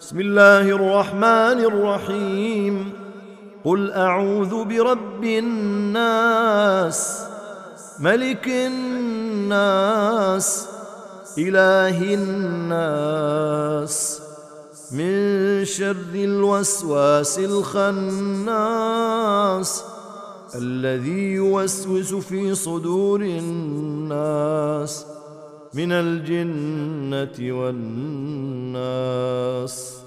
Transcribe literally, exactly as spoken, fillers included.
بسم الله الرحمن الرحيم. قل أعوذ برب الناس، ملك الناس، إله الناس، من شر الوسواس الخناس الذي يوسوس في صدور الناس من الجنة والناس.